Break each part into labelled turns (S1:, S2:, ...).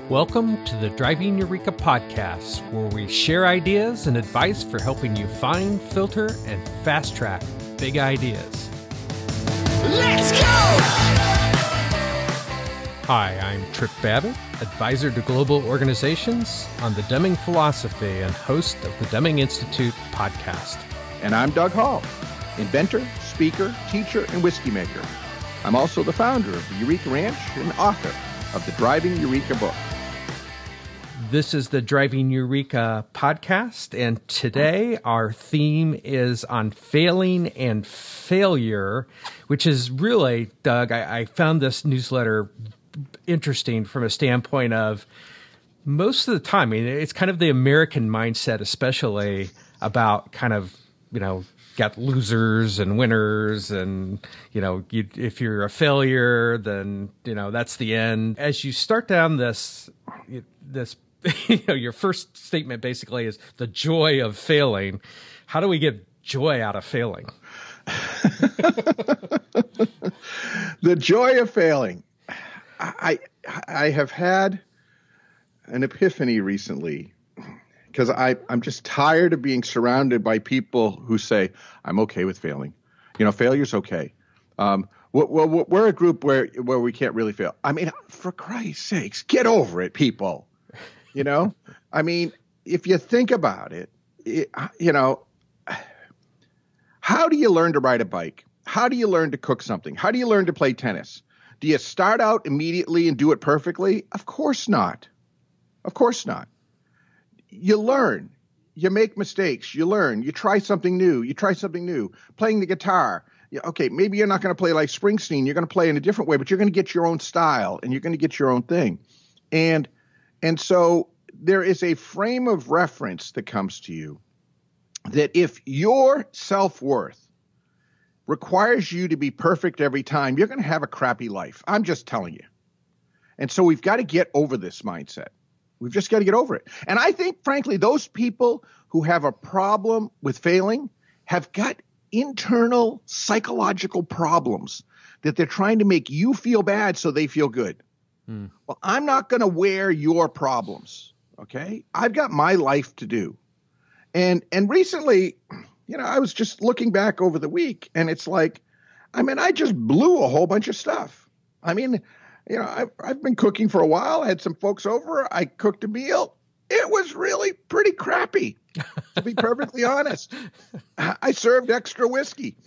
S1: Welcome to the Driving Eureka podcast, where we share ideas and advice for helping you find, filter, and fast track big ideas. Let's go! Hi, I'm Trip Babbitt, advisor to global organizations on the Deming philosophy and host of the Deming Institute podcast.
S2: And I'm Doug Hall, inventor, speaker, teacher, and whiskey maker. I'm also the founder of the Eureka Ranch and author of the Driving Eureka book.
S1: This is the Driving Eureka podcast, and today our theme is on failing and failure, which is really, Doug, I found this newsletter interesting from a standpoint of most of the time, I mean, it's kind of the American mindset, especially about kind of, got losers and winners, and if you're a failure, then that's the end. As you start down this your first statement basically is the joy of failing. How do we get joy out of failing?
S2: The joy of failing. I have had an epiphany recently, because I'm just tired of being surrounded by people who say, I'm okay with failing. Failure's okay. We're a group where we can't really fail. I mean, for Christ's sakes, get over it, people. I mean, if you think about it, how do you learn to ride a bike? How do you learn to cook something? How do you learn to play tennis? Do you start out immediately and do it perfectly? Of course not. Of course not. You learn. You make mistakes. You learn. You try something new. Playing the guitar. Okay, maybe you're not going to play like Springsteen. You're going to play in a different way, but you're going to get your own style and you're going to get your own thing. And so there is a frame of reference that comes to you that if your self-worth requires you to be perfect every time, you're going to have a crappy life. I'm just telling you. And so we've got to get over this mindset. We've just got to get over it. And I think, frankly, those people who have a problem with failing have got internal psychological problems that they're trying to make you feel bad so they feel good. Well, I'm not going to wear your problems, okay? I've got my life to do. And recently, I was just looking back over the week, and it's like, I just blew a whole bunch of stuff. I've been cooking for a while. I had some folks over. I cooked a meal. It was really pretty crappy, to be perfectly honest. I served extra whiskey.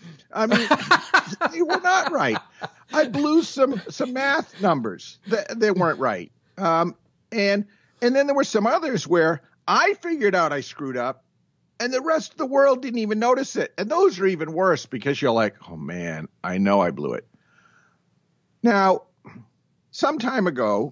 S2: They were not right. I blew some math numbers that they weren't right. And then there were some others where I figured out I screwed up, and the rest of the world didn't even notice it. And those are even worse because you're like, oh, man, I know I blew it. Now, some time ago,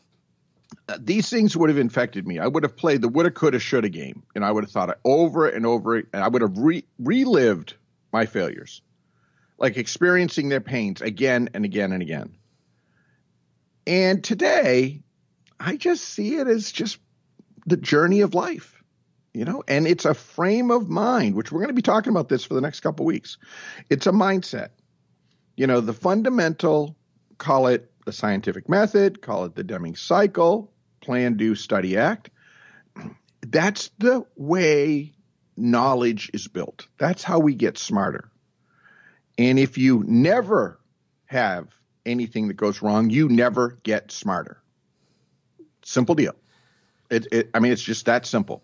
S2: these things would have infected me. I would have played the woulda, coulda, shoulda game, and I would have thought it over and over, and I would have relived my failures, like experiencing their pains again and again and again. And today, I just see it as just the journey of life, and it's a frame of mind, which we're going to be talking about this for the next couple of weeks. It's a mindset. The fundamental, call it the scientific method, call it the Deming cycle, plan, do, study, act. That's the way knowledge is built. That's how we get smarter. And if you never have anything that goes wrong, you never get smarter. Simple deal. It's just that simple.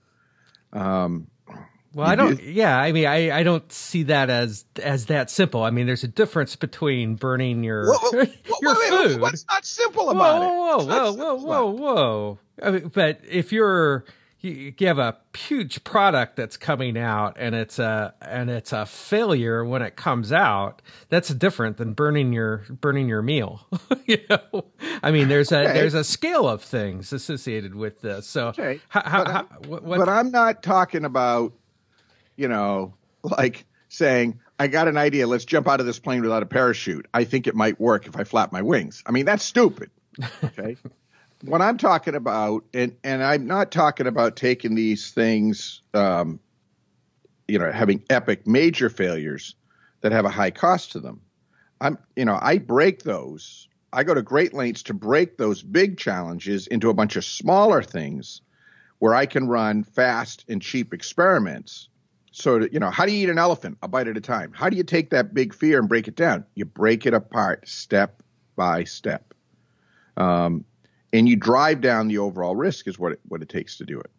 S1: Well, I don't see that as that simple. There's a difference between burning your food.
S2: What's not simple about it?
S1: Whoa. But if you have a huge product that's coming out and it's a failure when it comes out, that's different than burning your meal. There's a scale of things associated with this. So,
S2: okay. But I'm not talking about, like saying, I got an idea. Let's jump out of this plane without a parachute. I think it might work if I flap my wings. That's stupid. Okay. What I'm talking about, and I'm not talking about taking these things, having epic major failures that have a high cost to them. I break those I go to great lengths to break those big challenges into a bunch of smaller things where I can run fast and cheap experiments. So, how do you eat an elephant? A bite at a time. How do you take that big fear and break it down? You break it apart step by step. And you drive down the overall risk is what it takes to do it.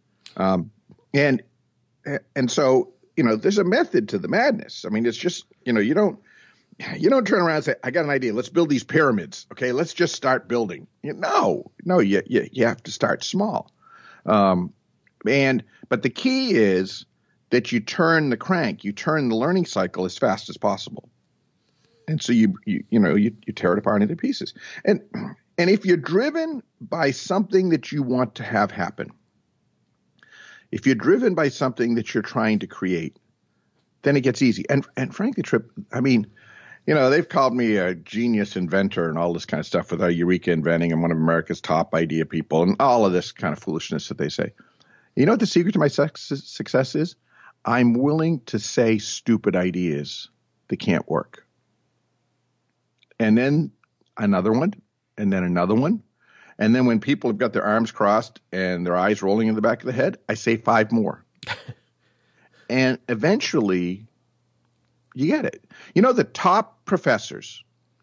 S2: And so, there's a method to the madness. I mean, it's just, you don't turn around and say, I got an idea. Let's build these pyramids. Okay, let's just start building. No, you have to start small. But the key is that you turn the crank, you turn the learning cycle as fast as possible. And so you tear it apart into pieces. And if you're driven by something that you want to have happen, if you're driven by something that you're trying to create, then it gets easy. And frankly, Trip, I mean, they've called me a genius inventor and all this kind of stuff with our Eureka inventing. I'm one of America's top idea people and all of this kind of foolishness that they say. You know what the secret to my success is? I'm willing to say stupid ideas that can't work. And then another one, and then another one. And then when people have got their arms crossed and their eyes rolling in the back of the head, I say 5 more. And eventually you get it. The top professors,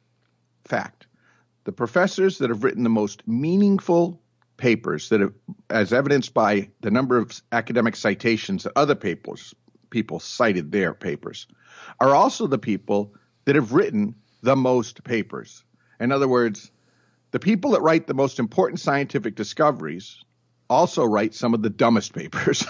S2: the professors that have written the most meaningful papers that have, as evidenced by the number of academic citations that other people cited their papers, are also the people that have written the most papers. In other words, the people that write the most important scientific discoveries also write some of the dumbest papers.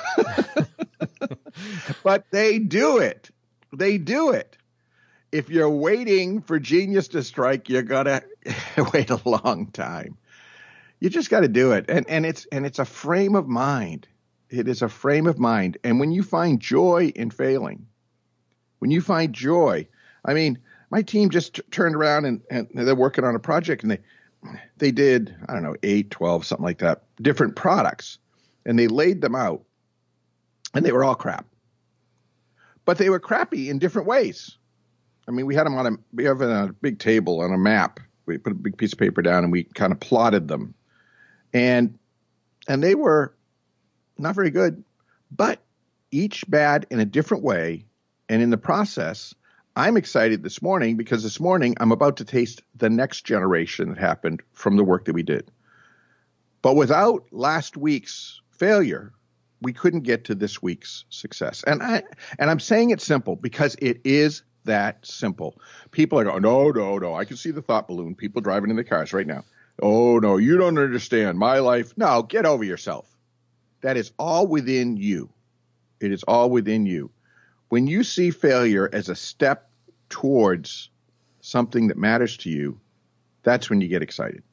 S2: But they do it. They do it. If you're waiting for genius to strike, you're going to wait a long time. You just got to do it. And it's a frame of mind. It is a frame of mind. And when you find joy in failing, when you find joy, I mean, my team just turned around and they're working on a project and they did, 8, 12, something like that, different products. And they laid them out and they were all crap. But they were crappy in different ways. I mean, we had them we have a big table on a map. We put a big piece of paper down and we kind of plotted them. And they were not very good, but each bad in a different way. And in the process, I'm excited this morning because this morning I'm about to taste the next generation that happened from the work that we did. But without last week's failure, we couldn't get to this week's success. And I'm saying it simple because it is that simple. People are going, no. I can see the thought balloon. People driving in the cars right now. Oh, no, you don't understand my life. No, get over yourself. That is all within you. It is all within you. When you see failure as a step towards something that matters to you, that's when you get excited.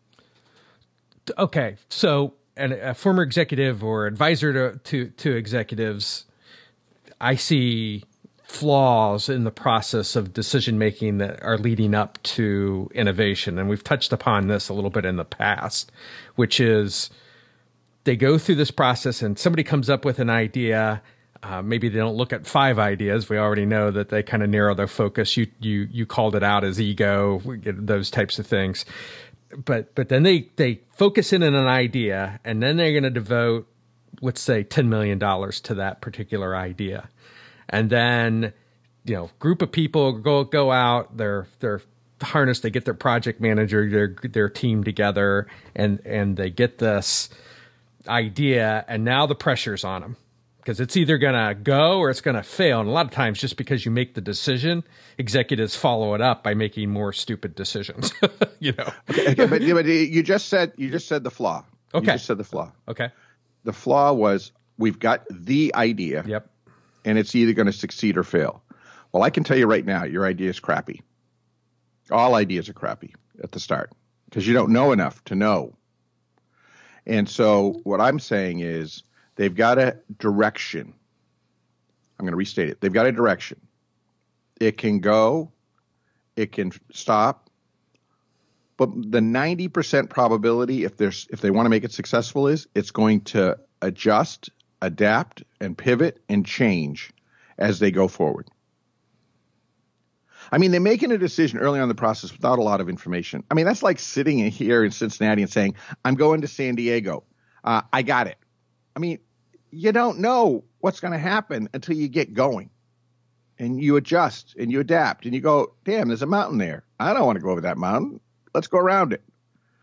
S1: Okay, so a former executive or advisor to executives, I see flaws in the process of decision making that are leading up to innovation. And we've touched upon this a little bit in the past, which is they go through this process and somebody comes up with an idea. Maybe they don't look at 5 ideas. We already know that they kind of narrow their focus. You called it out as ego, those types of things. But then they focus in on an idea, and then they're going to devote, let's say, $10 million to that particular idea. And then, group of people go out, they're harnessed, they get their project manager, their team together, and they get this idea, and now the pressure's on them. Because it's either going to go or it's going to fail. And a lot of times, just because you make the decision, executives follow it up by making more stupid decisions.
S2: Okay, but you just said the flaw.
S1: Okay.
S2: You just said the flaw.
S1: Okay.
S2: The flaw was we've got the idea.
S1: Yep.
S2: And it's either going to succeed or fail. Well, I can tell you right now, your idea is crappy. All ideas are crappy at the start because you don't know enough to know. And so what I'm saying is, they've got a direction. I'm going to restate it. They've got a direction. It can go. It can stop. But the 90% probability, if they want to make it successful, is it's going to adjust, adapt, and pivot and change as they go forward. I mean, they're making a decision early on in the process without a lot of information. I mean, that's like sitting here in Cincinnati and saying, I'm going to San Diego. I got it. I mean, you don't know what's going to happen until you get going. And you adjust and you adapt and you go, damn, there's a mountain there. I don't want to go over that mountain. Let's go around it.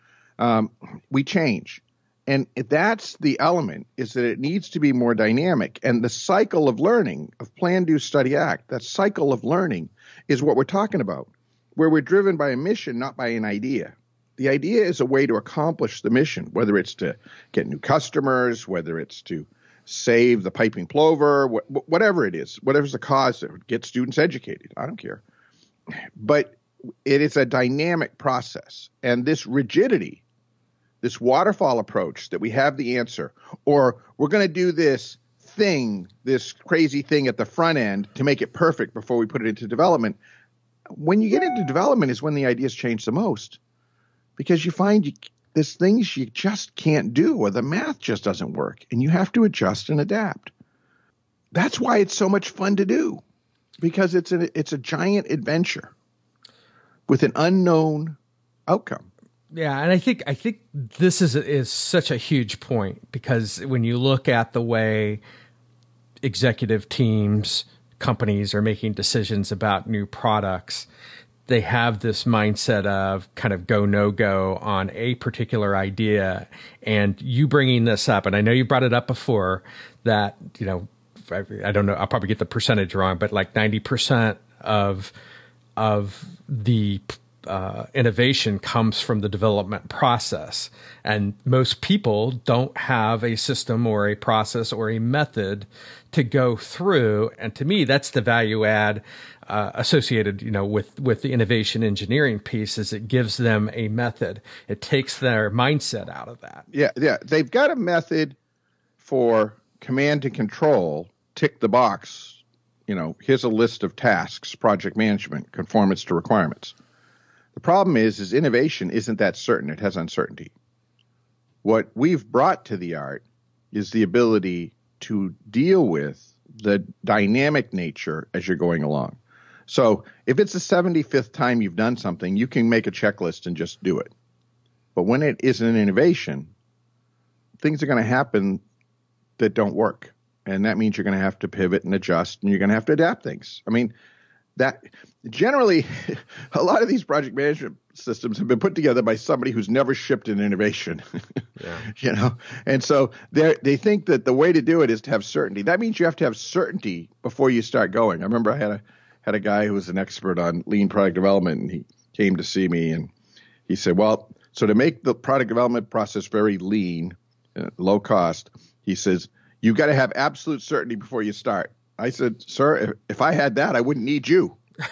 S2: We change. And that's the element, is that it needs to be more dynamic. And the cycle of learning, of plan, do, study, act, that cycle of learning is what we're talking about, where we're driven by a mission, not by an idea. The idea is a way to accomplish the mission, whether it's to get new customers, whether it's to save the piping plover, whatever it is, whatever's the cause that would get students educated. I don't care. But it is a dynamic process. And this rigidity, this waterfall approach that we have the answer, or we're going to do this thing, this crazy thing at the front end to make it perfect before we put it into development. When you get into development is when the ideas change the most, because you find there's things you just can't do, or the math just doesn't work, and you have to adjust and adapt. That's why it's so much fun to do, because it's a giant adventure with an unknown outcome.
S1: Yeah, and I think this is such a huge point, because when you look at the way executive teams, companies are making decisions about new products, they have this mindset of kind of go, no go on a particular idea. And you bringing this up, and I know you brought it up before, that, you know, I don't know, I'll probably get the percentage wrong, but like 90% of the innovation comes from the development process. And most people don't have a system or a process or a method to go through. And to me, that's the value add associated, you know, with the innovation engineering piece, is it gives them a method. It takes their mindset out of that.
S2: Yeah. They've got a method for command and control, tick the box. You know, here's a list of tasks, project management, conformance to requirements. The problem is innovation isn't that certain. It has uncertainty. What we've brought to the art is the ability to deal with the dynamic nature as you're going along. So if it's the 75th time you've done something, you can make a checklist and just do it. But when it is an innovation, things are going to happen that don't work. And that means you're going to have to pivot and adjust, and you're going to have to adapt things. I mean, that generally, a lot of these project management systems have been put together by somebody who's never shipped an innovation, you know? And so they think that the way to do it is to have certainty. That means you have to have certainty before you start going. I remember I had a guy who was an expert on lean product development, and he came to see me and he said, well, so to make the product development process very lean, low cost, he says, you've got to have absolute certainty before you start. I said, sir, if I had that, I wouldn't need you.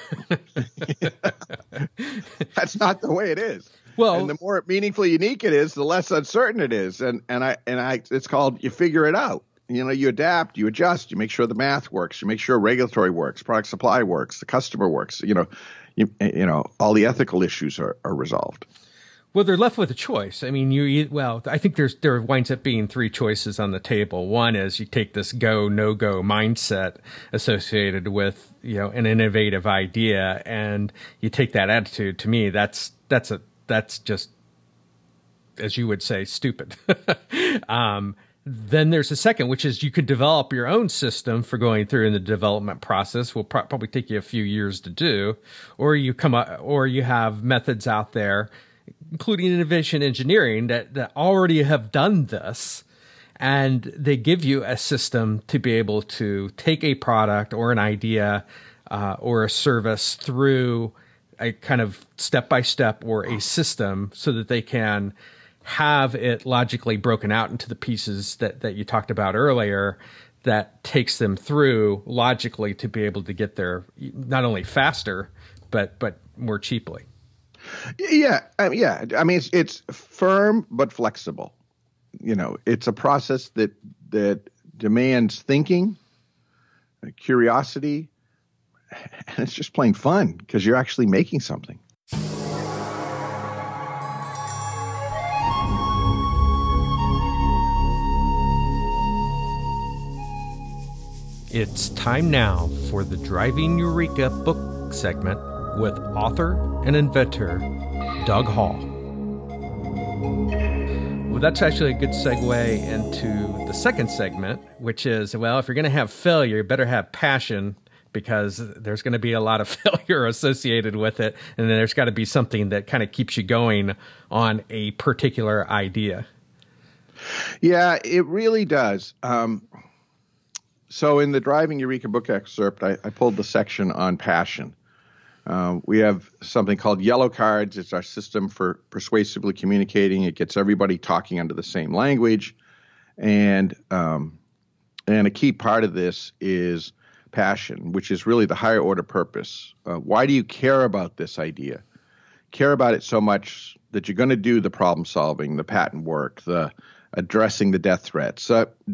S2: That's not the way it is. Well, and the more meaningfully unique it is, the less uncertain it is. And it's called, you figure it out. You know, you adapt, you adjust, you make sure the math works, you make sure regulatory works, product supply works, the customer works. You know, all the ethical issues are resolved.
S1: Well, they're left with a choice. I mean, I think there winds up being three choices on the table. One is you take this go, no go mindset associated with, you know, an innovative idea, and you take that attitude. To me, that's just, as you would say, stupid. Then there's a second, which is you could develop your own system for going through in the development process. Will probably take you a few years to do, or you have methods out there, including innovation engineering, that already have done this, and they give you a system to be able to take a product or an idea or a service through a kind of step-by-step or a system so that they can have it logically broken out into the pieces that you talked about earlier, that takes them through logically to be able to get there not only faster, but more cheaply.
S2: Yeah. I mean, it's firm but flexible. You know, it's a process that demands thinking, curiosity, and it's just plain fun because you're actually making something.
S1: It's time now for the Driving Eureka book segment, with author and inventor Doug Hall. Well, that's actually a good segue into the second segment, which is, well, if you're going to have failure, you better have passion, because there's going to be a lot of failure associated with it. And then there's got to be something that kind of keeps you going on a particular idea.
S2: Yeah, it really does. So in the Driving Eureka book excerpt, I pulled the section on passion. We have something called Yellow Cards. It's our system for persuasively communicating. It gets everybody talking under the same language. And a key part of this is passion, which is really the higher order purpose. Why do you care about this idea? Care about it so much that you're going to do the problem solving, the patent work, the addressing the death threats,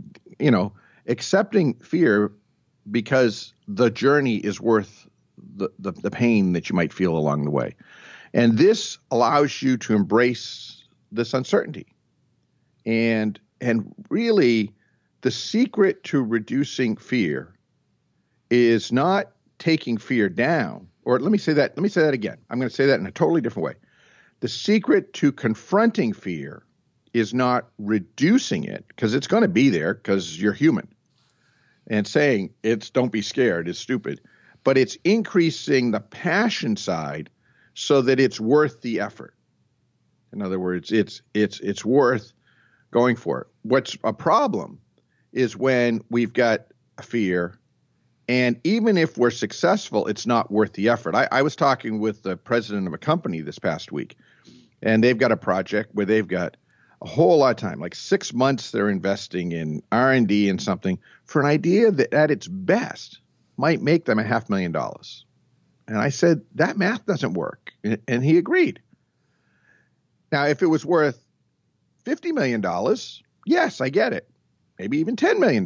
S2: accepting fear because the journey is worth the pain that you might feel along the way. And this allows you to embrace this uncertainty. And really, the secret to reducing fear is not taking fear down. Or let me say that again. I'm going to say that in a totally different way. The secret to confronting fear is not reducing it, because it's going to be there because you're human. And saying don't be scared is stupid. But it's increasing the passion side so that it's worth the effort. In other words, it's worth going for it. What's a problem is when we've got a fear, and even if we're successful, it's not worth the effort. I was talking with the president of a company this past week, and they've got a project where they've got a whole lot of time, like 6 months they're investing in R&D and something for an idea that at its best might make them $500,000. And I said, that math doesn't work. And he agreed. Now, if it was worth $50 million, yes, I get it. Maybe even $10 million.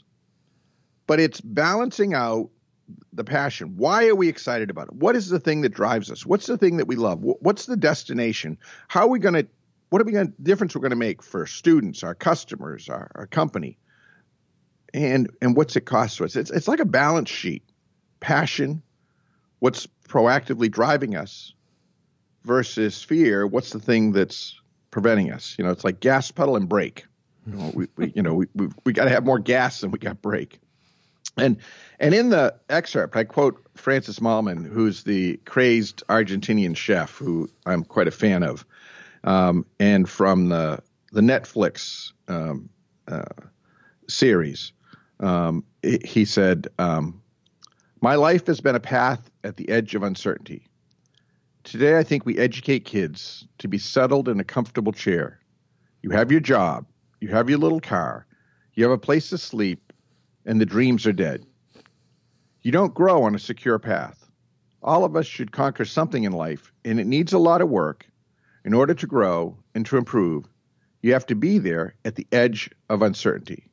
S2: But it's balancing out the passion. Why are we excited about it? What is the thing that drives us? What's the thing that we love? What's the destination? Difference we're going to make for students, our customers, our company? And what's it cost to us? It's like a balance sheet. Passion, what's proactively driving us, versus fear, what's the thing that's preventing us? It's like gas pedal and brake. We got to have more gas than we got brake. And in the excerpt, I quote Francis Mallmann, who's the crazed Argentinian chef who I'm quite a fan of, and from the Netflix series. He said, my life has been a path at the edge of uncertainty. Today, I think we educate kids to be settled in a comfortable chair. You have your job, you have your little car, you have a place to sleep, and the dreams are dead. You don't grow on a secure path. All of us should conquer something in life, and it needs a lot of work. In order to grow and to improve, you have to be there at the edge of uncertainty.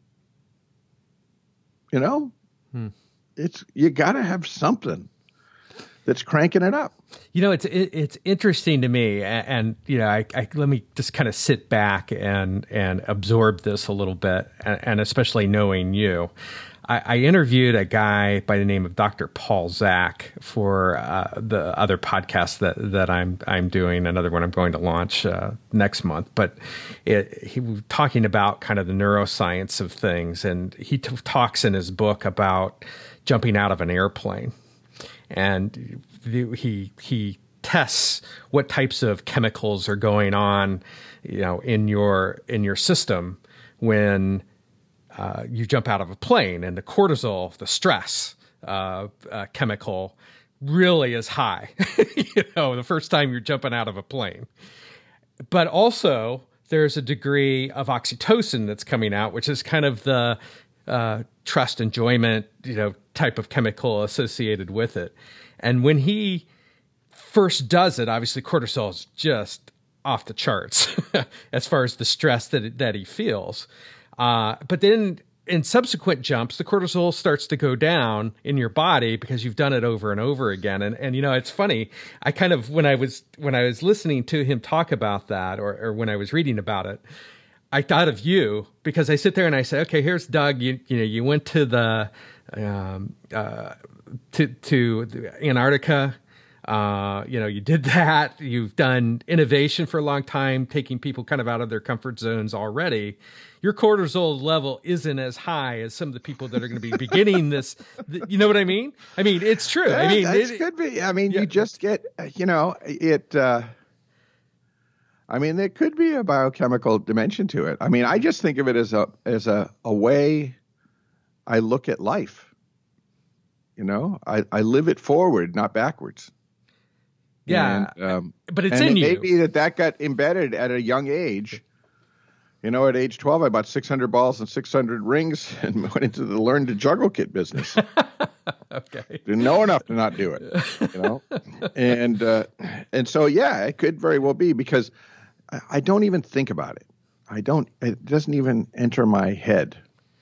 S2: You got to have something that's cranking it up.
S1: It's interesting to me, and I let me just kind of sit back and absorb this a little bit, and especially knowing you. I interviewed a guy by the name of Dr. Paul Zak for the other podcast that I'm doing, another one I'm going to launch next month. But he was talking about kind of the neuroscience of things, and he talks in his book about jumping out of an airplane, and he tests what types of chemicals are going on, in your system when you jump out of a plane, and the cortisol, the stress chemical, really is high, the first time you're jumping out of a plane. But also there's a degree of oxytocin that's coming out, which is kind of the trust, enjoyment, type of chemical associated with it. And when he first does it, obviously cortisol is just off the charts as far as the stress that he feels. But then in subsequent jumps, the cortisol starts to go down in your body because you've done it over and over again. And it's funny. I kind of, when I was listening to him talk about that, or when I was reading about it, I thought of you, because I sit there and I say, okay, here's Doug. You went to the to Antarctica. You did that. You've done innovation for a long time, taking people kind of out of their comfort zones already. Your cortisol level isn't as high as some of the people that are going to be beginning this. You know what I mean? I mean, it's true.
S2: Yeah,
S1: I mean,
S2: it could be. I mean, you just get, it. I mean, there could be a biochemical dimension to it. I mean, I just think of it as a way I look at life. I live it forward, not backwards.
S1: Yeah,
S2: and,
S1: but it's in you.
S2: Maybe that got embedded at a young age. At age 12, I bought 600 balls and 600 rings and went into the learn to juggle kit business.
S1: Okay. Didn't
S2: know enough to not do it, and so, yeah, it could very well be, because I don't even think about it. It doesn't even enter my head,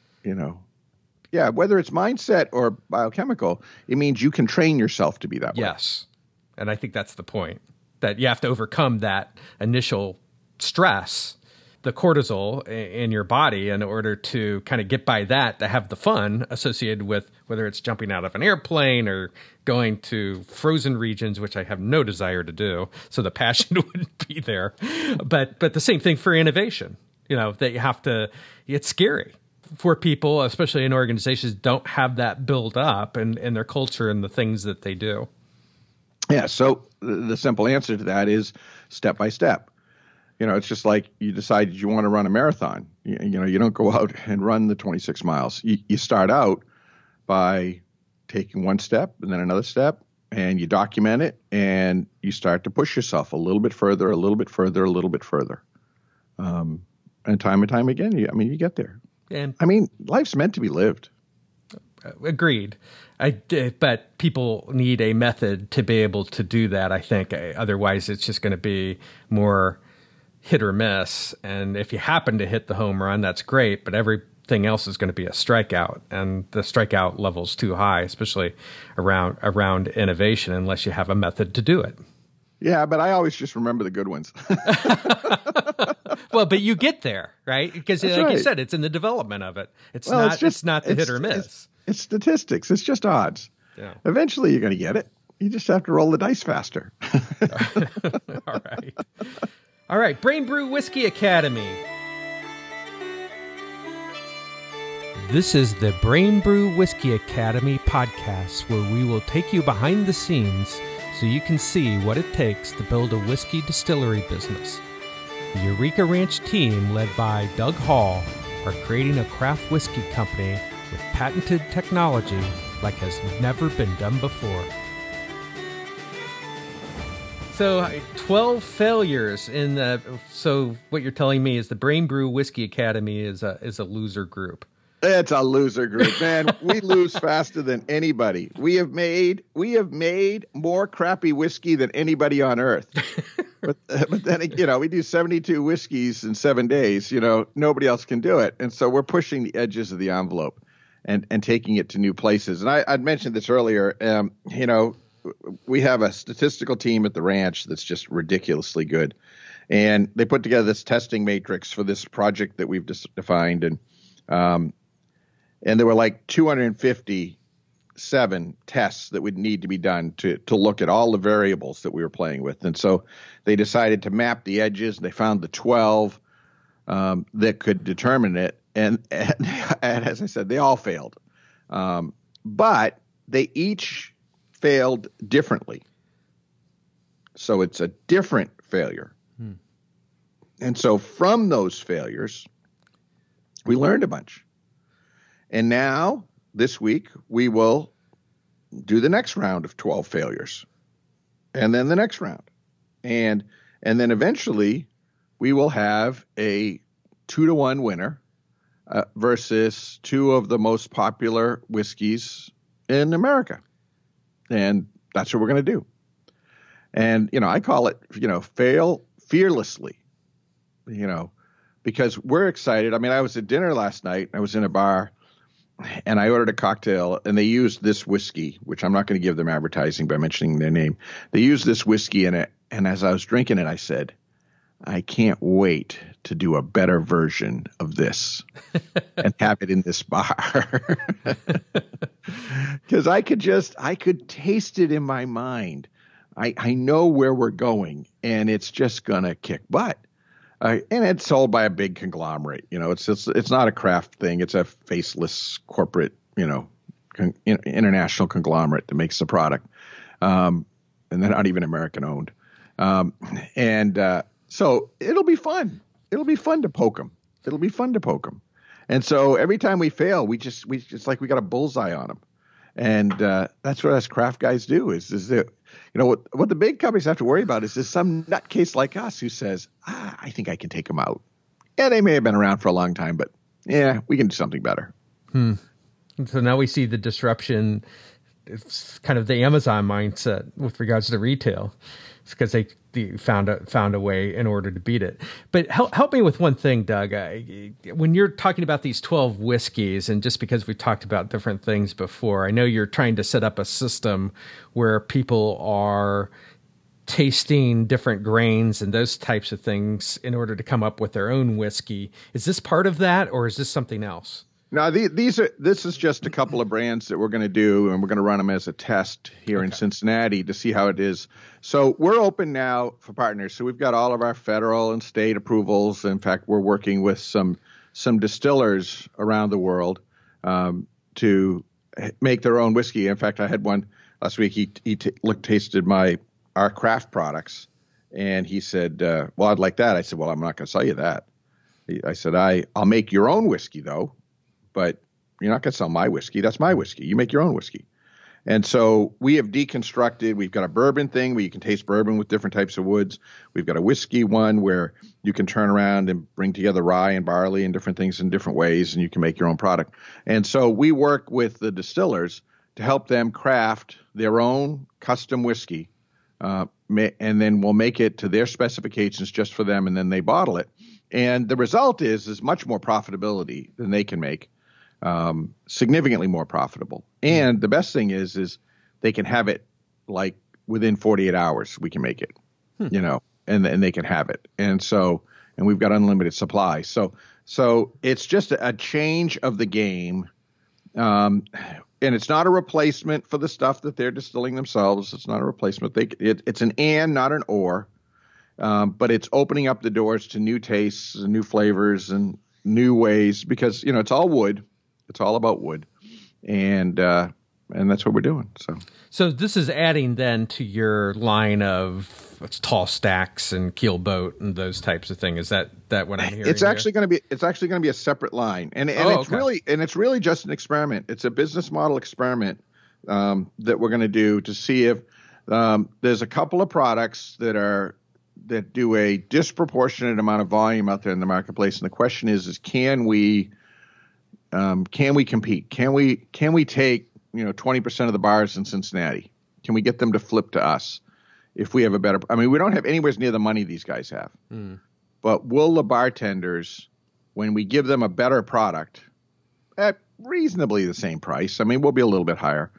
S2: Yeah, whether it's mindset or biochemical, it means you can train yourself to be that way.
S1: Yes. And I think that's the point, that you have to overcome that initial stress, the cortisol in your body, in order to kind of get by that, to have the fun associated with whether it's jumping out of an airplane or going to frozen regions, which I have no desire to do. So the passion wouldn't be there. But the same thing for innovation, that you have to, it's scary for people, especially in organizations, don't have that build up in their culture and the things that they do.
S2: Yeah. So the simple answer to that is step by step. It's just like you decided you want to run a marathon. You don't go out and run the 26 miles. You start out by taking one step and then another step, and you document it, and you start to push yourself a little bit further, a little bit further, a little bit further. And time again, you get there. And life's meant to be lived.
S1: Agreed. But people need a method to be able to do that, I think. Otherwise, it's just going to be more hit or miss. And if you happen to hit the home run, that's great. But everything else is going to be a strikeout. And the strikeout level's too high, especially around innovation, unless you have a method to do it.
S2: Yeah, but I always just remember the good ones.
S1: Well, but you get there, right? Because
S2: That's
S1: like
S2: right.
S1: you said, it's in the development of it. It's not the hit or miss.
S2: It's statistics. It's just odds.
S1: Yeah.
S2: Eventually you're going to get it. You just have to roll the dice faster.
S1: All right. Brain Brew Whiskey Academy. This is the Brain Brew Whiskey Academy podcast, where we will take you behind the scenes so you can see what it takes to build a whiskey distillery business. The Eureka Ranch team, led by Doug Hall, are creating a craft whiskey company with patented technology like has never been done before. So 12 failures so what you're telling me is the Brain Brew Whiskey Academy is a loser group.
S2: It's a loser group, man. We lose faster than anybody. We have made more crappy whiskey than anybody on earth. But then, we do 72 whiskeys in 7 days. Nobody else can do it. And so we're pushing the edges of the envelope and taking it to new places. And I'd mentioned this earlier. We have a statistical team at the ranch that's just ridiculously good. And they put together this testing matrix for this project that we've defined. And there were like 257 tests that would need to be done to look at all the variables that we were playing with. And so they decided to map the edges. They found the 12 that could determine it. And as I said, they all failed. But they each failed differently. So it's a different failure. And so from those failures, we learned a bunch. And now, this week, we will do the next round of 12 failures. And then the next round. And then eventually, we will have a 2-to-1 winner versus two of the most popular whiskeys in America. And that's what we're going to do. And, I call it, fail fearlessly, because we're excited. I mean, I was at dinner last night. I was in a bar. And I ordered a cocktail, and they used this whiskey, which I'm not going to give them advertising by mentioning their name. They used this whiskey in it, and as I was drinking it, I said, I can't wait to do a better version of this and have it in this bar. Because I could taste it in my mind. I know where we're going, and it's just gonna kick butt. And it's sold by a big conglomerate. It's not a craft thing. It's a faceless corporate, international conglomerate that makes the product, and they're not even American owned. So it'll be fun. It'll be fun to poke them. And so every time we fail, we just like we got a bullseye on them. And that's what us craft guys do is that, what the big companies have to worry about is there's some nutcase like us who says, I think I can take them out. Yeah, they may have been around for a long time, but yeah, we can do something better.
S1: So now we see the disruption. It's kind of the Amazon mindset with regards to retail. It's because they found a way in order to beat it. But help me with one thing, Doug. When you're talking about these 12 whiskeys, and just because we've talked about different things before, I know you're trying to set up a system where people are tasting different grains and those types of things in order to come up with their own whiskey. Is this part of that, or is this something else?
S2: No, this is just a couple of brands that we're going to do, and we're going to run them as a test here in Cincinnati to see how it is. So we're open now for partners. So we've got all of our federal and state approvals. In fact, we're working with some distillers around the world to make their own whiskey. In fact, I had one last week. He tasted our craft products, and he said, "Well, I'd like that." I said, "Well, I'm not going to sell you that." I said, "I'll make your own whiskey though. But you're not going to sell my whiskey. That's my whiskey. You make your own whiskey." And so we have deconstructed. We've got a bourbon thing where you can taste bourbon with different types of woods. We've got a whiskey one where you can turn around and bring together rye and barley and different things in different ways, and you can make your own product. And so we work with the distillers to help them craft their own custom whiskey, and then we'll make it to their specifications just for them, and then they bottle it. And the result is much more profitability than they can make. Significantly more profitable. And the best thing is they can have it like within 48 hours, we can make it, and they can have it. And we've got unlimited supply. So it's just a change of the game. And it's not a replacement for the stuff that they're distilling themselves. It's not a replacement. It's an and, not an or. But it's opening up the doors to new tastes and new flavors and new ways because, it's all wood. It's all about wood, and that's what we're doing.
S1: So this is adding then to your line of tall stacks and keelboat and those types of things. Is that what I'm hearing?
S2: It's actually going to be a separate line, and it's really just an experiment. It's a business model experiment that we're going to do to see if there's a couple of products that do a disproportionate amount of volume out there in the marketplace, and the question is can we compete? Can we take 20% of the bars in Cincinnati? Can we get them to flip to us if we have a better? I mean, we don't have anywhere near the money these guys have, but will the bartenders, when we give them a better product at reasonably the same price, I mean, we'll be a little bit higher,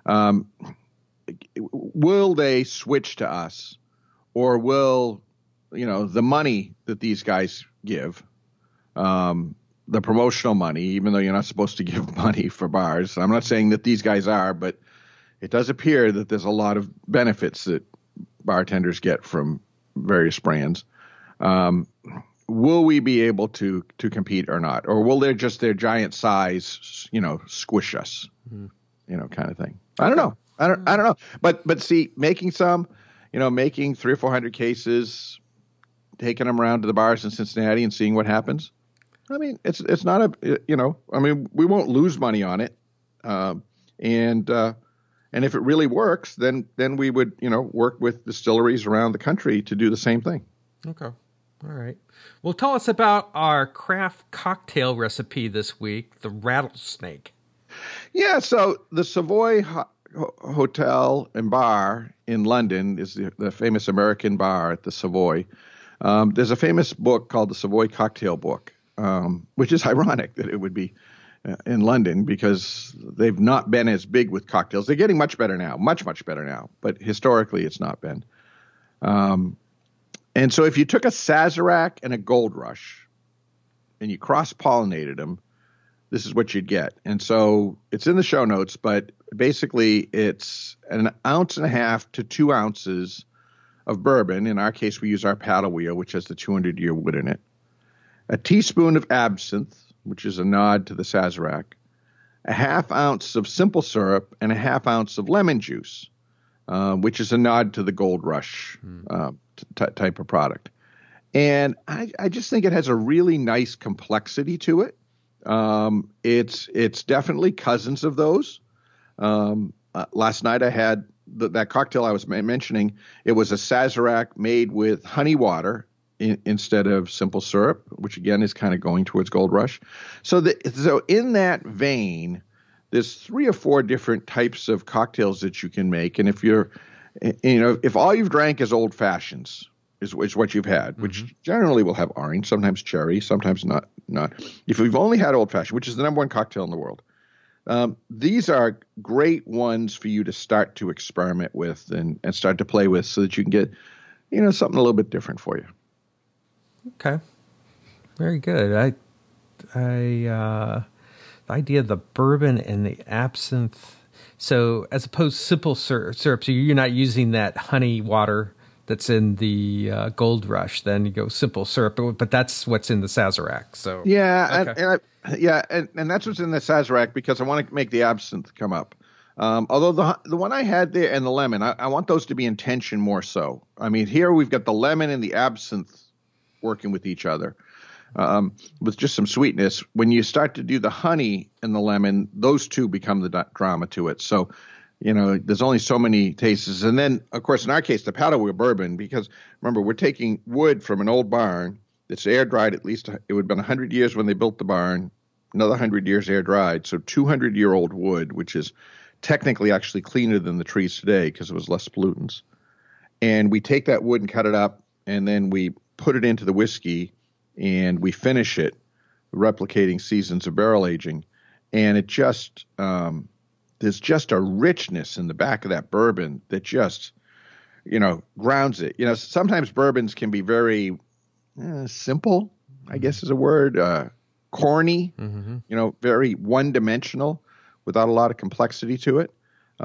S2: will they switch to us, or will the money that these guys give? The promotional money, even though you're not supposed to give money for bars. I'm not saying that these guys are, but it does appear that there's a lot of benefits that bartenders get from various brands. Will we be able to compete or not? Or will their giant size, squish us, kind of thing? I don't know. I don't know. But see, making 300 or 400 cases, taking them around to the bars in Cincinnati and seeing what happens. I mean, it's not we won't lose money on it. And if it really works, then we would, work with distilleries around the country to do the same thing.
S1: Okay. All right. Well, tell us about our craft cocktail recipe this week, the Rattlesnake.
S2: Yeah. So the Savoy Hotel and Bar in London is the famous American bar at the Savoy. There's a famous book called the Savoy Cocktail Book. Which is ironic that it would be in London because they've not been as big with cocktails. They're getting much better now, much better now, but historically it's not been. And so if you took a Sazerac and a Gold Rush and you cross-pollinated them, this is what you'd get. And so it's in the show notes, but basically it's 1.5 ounces to 2 ounces of bourbon. In our case, we use our paddle wheel, which has the 200-year wood in it. A teaspoon of absinthe, which is a nod to the Sazerac. A 1/2 ounce of simple syrup and a 1/2 ounce of lemon juice, which is a nod to the Gold Rush type of product. And I just think it has a really nice complexity to it. It's definitely cousins of those. Last night I had that cocktail I was mentioning. It was a Sazerac made with honey water instead of simple syrup, which again is kind of going towards Gold Rush. So in that vein, there's 3 or 4 different types of cocktails that you can make. And if all you've drank is old fashions, is what you've had, which generally will have orange, sometimes cherry, sometimes not. If you've only had old fashioned, which is the number 1 cocktail in the world, these are great ones for you to start to experiment with and start to play with, so that you can get, something a little bit different for you.
S1: Okay, very good. The idea of the bourbon and the absinthe. So as opposed to simple syrup, so you're not using that honey water that's in the Gold Rush. Then you go simple syrup, but that's what's in the Sazerac. So
S2: yeah,
S1: okay.
S2: and that's what's in the Sazerac, because I want to make the absinthe come up. Although the one I had there and the lemon, I want those to be in tension more so. I mean, here we've got the lemon and the absinthe working with each other, with just some sweetness. When you start to do the honey and the lemon, those two become the drama to it. So, there's only so many tastes. And then, of course, in our case, the paddle wheel bourbon, because remember, we're taking wood from an old barn that's air dried. At least it would have been 100 years when they built the barn, another 100 years air dried. So 200-year-old wood, which is technically actually cleaner than the trees today because it was less pollutants. And we take that wood and cut it up, and then we put it into the whiskey, and we finish it, replicating seasons of barrel aging. And it just, there's just a richness in the back of that bourbon that just, grounds it. Sometimes bourbons can be very simple, I guess is a word, corny, very one-dimensional without a lot of complexity to it.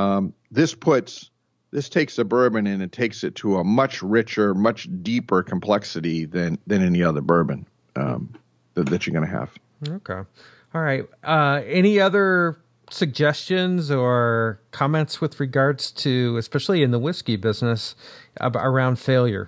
S2: This takes a bourbon and it takes it to a much richer, much deeper complexity than any other bourbon that you're going to have.
S1: Okay. All right. Any other suggestions or comments with regards to, especially in the whiskey business, around failure?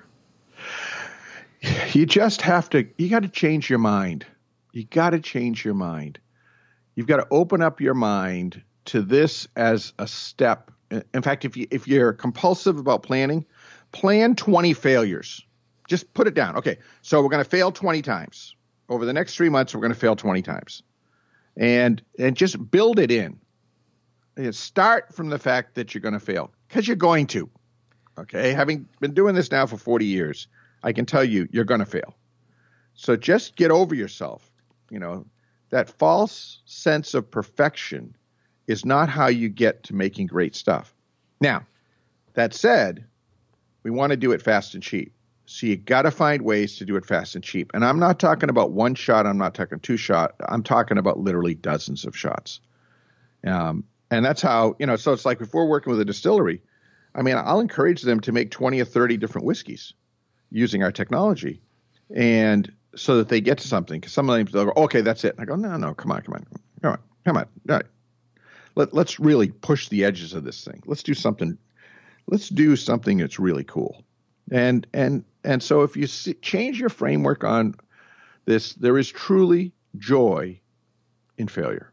S2: You got to change your mind. You got to change your mind. You've got to open up your mind to this as a step. In fact, if you're compulsive about planning, plan 20 failures. Just put it down. Okay, so we're going to fail 20 times. Over the next 3 months, we're going to fail 20 times. And just build it in. And start from the fact that you're going to fail, because you're going to. Okay, having been doing this now for 40 years, I can tell you you're going to fail. So just get over yourself. That false sense of perfection is not how you get to making great stuff. Now, that said, we want to do it fast and cheap. So you got to find ways to do it fast and cheap. And I'm not talking about 1 shot. I'm not talking 2 shot. I'm talking about literally dozens of shots. And that's how, so it's like if we're working with a distillery, I mean, I'll encourage them to make 20 or 30 different whiskeys using our technology. And so that they get to something. Because some of them, they'll go, okay, that's it. And I go, no, come on. All right. Let's really push the edges of this thing. Let's do something that's really cool. And so if you change your framework on this, there is truly joy in failure.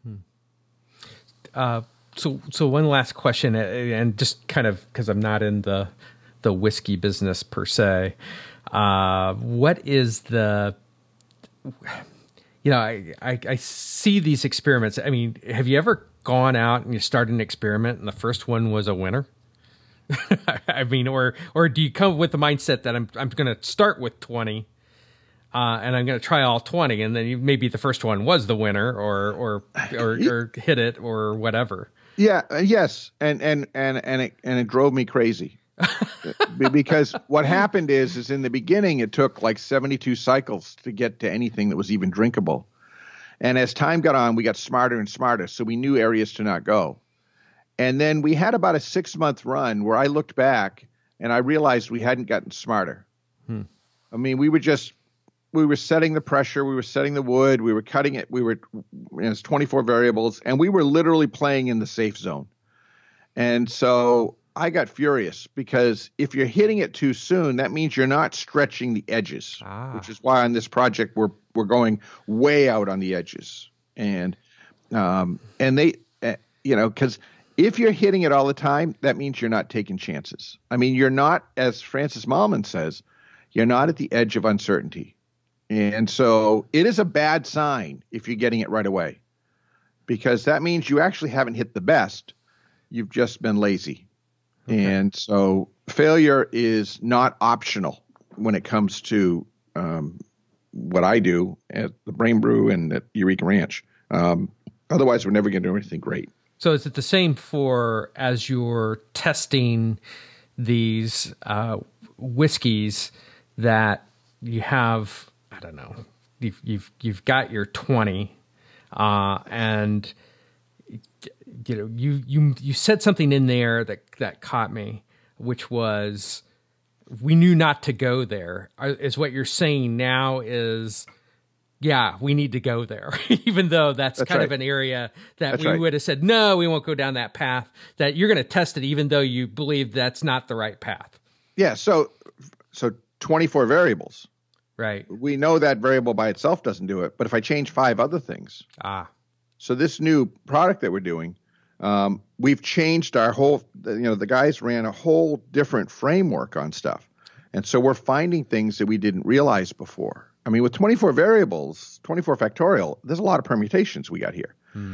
S1: So one last question, and just kind of because I'm not in the whiskey business per se, what is the, I see these experiments. I mean, have you ever gone out and you start an experiment and the first one was a winner? I mean, or do you come with the mindset that I'm going to start with 20, and I'm going to try all 20, and then maybe the first one was the winner, or hit it or whatever.
S2: Yeah. Yes. And it drove me crazy because what happened is in the beginning, it took like 72 cycles to get to anything that was even drinkable. And as time got on, we got smarter and smarter. So we knew areas to not go. And then we had about a 6-month run where I looked back and I realized we hadn't gotten smarter. I mean, we were setting the pressure, we were setting the wood, we were cutting it, it's 24 variables, and we were literally playing in the safe zone. And so I got furious because if you're hitting it too soon, that means you're not stretching the edges, which is why on this project we're going way out on the edges. And they, because if you're hitting it all the time, that means you're not taking chances. I mean, you're not, as Francis Mallmann says, you're not at the edge of uncertainty. And so it is a bad sign if you're getting it right away, because that means you actually haven't hit the best. You've just been lazy. Okay. And so failure is not optional when it comes to what I do at the Brain Brew and at Eureka Ranch. Otherwise, we're never going to do anything great. So
S1: is it the same for as you're testing these whiskeys that you have, I don't know, you've got your 20 and you said something in there that caught me, which was we knew not to go there. Is what you're saying now is, yeah, we need to go there, even though that's kind of an area that we would have said, no, we won't go down that path, that you're going to test it even though you believe that's not the right path.
S2: Yeah. So 24 variables.
S1: Right.
S2: We know that variable by itself doesn't do it, but if I change 5 other things. So this new product that we're doing, we've changed our whole, the guys ran a whole different framework on stuff. And so we're finding things that we didn't realize before. I mean, with 24 variables, 24 factorial, there's a lot of permutations we got here.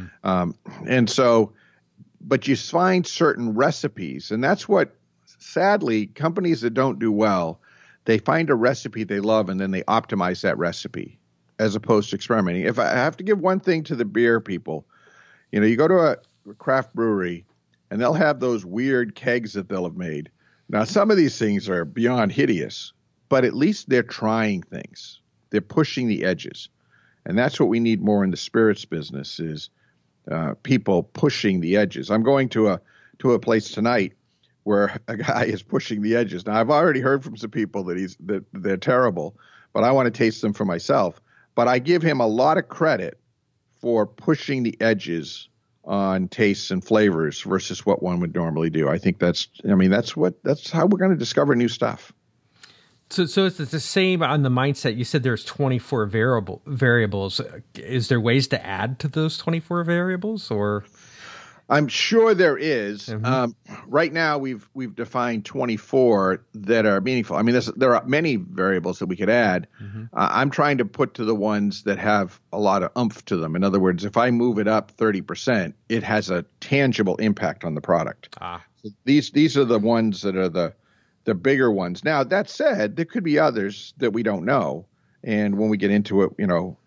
S2: And so, but you find certain recipes, and that's what, sadly, companies that don't do well, they find a recipe they love and then they optimize that recipe as opposed to experimenting. If I have to give one thing to the beer people, you go to a craft brewery and they'll have those weird kegs that they'll have made. Now, some of these things are beyond hideous, but at least they're trying things. They're pushing the edges. And that's what we need more in the spirits business is people pushing the edges. I'm going to a place tonight where a guy is pushing the edges. Now, I've already heard from some people that they're terrible, but I want to taste them for myself. But I give him a lot of credit for pushing the edges on tastes and flavors versus what one would normally do. I think that's how we're going to discover new stuff.
S1: So it's the same on the mindset. You said there's 24 variables. Is there ways to add to those 24 variables, or?
S2: I'm sure there is. Right now, we've defined 24 that are meaningful. I mean, there are many variables that we could add. I'm trying to put to the ones that have a lot of oomph to them. In other words, if I move it up 30%, it has a tangible impact on the product. So these are the ones that are the bigger ones. Now, that said, there could be others that we don't know. And when we get into it,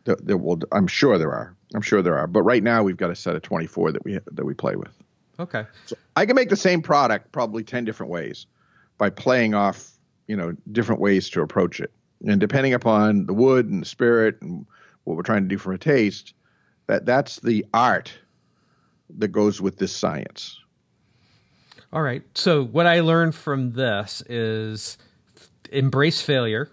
S2: I'm sure there are. But right now we've got a set of 24 that we play with.
S1: Okay.
S2: So I can make the same product probably 10 different ways by playing off, different ways to approach it. And depending upon the wood and the spirit and what we're trying to do from a taste, that's the art that goes with this science.
S1: All right. So what I learned from this is embrace failure,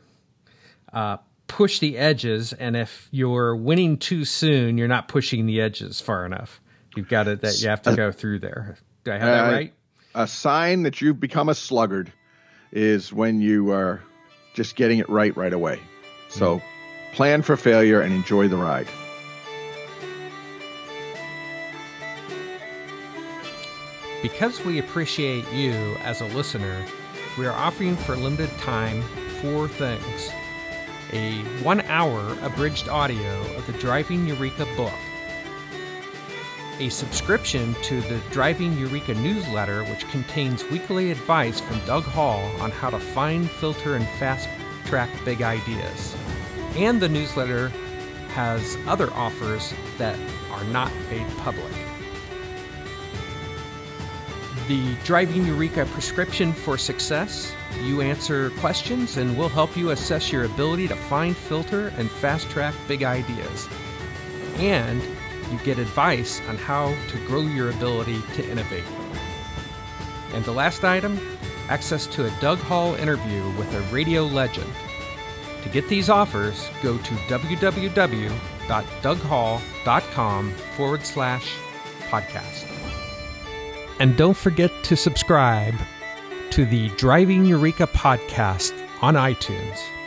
S1: push the edges, and if you're winning too soon, you're not pushing the edges far enough. You've got it that you have to go through there. Do I have that right?
S2: A sign that you've become a sluggard is when you are just getting it right away. So plan for failure and enjoy the ride.
S1: Because we appreciate you as a listener, we are offering for a limited time 4 things. A 1-hour abridged audio of the Driving Eureka book, a subscription to the Driving Eureka newsletter, which contains weekly advice from Doug Hall on how to find, filter, and fast-track big ideas. And the newsletter has other offers that are not made public. The Driving Eureka prescription for success. You answer questions and we'll help you assess your ability to find, filter, and fast-track big ideas. and you get advice on how to grow your ability to innovate. And the last item, access to a Doug Hall interview with a radio legend. To get these offers, go to www.doughall.com/podcast. And don't forget to subscribe to the Driving Eureka podcast on iTunes.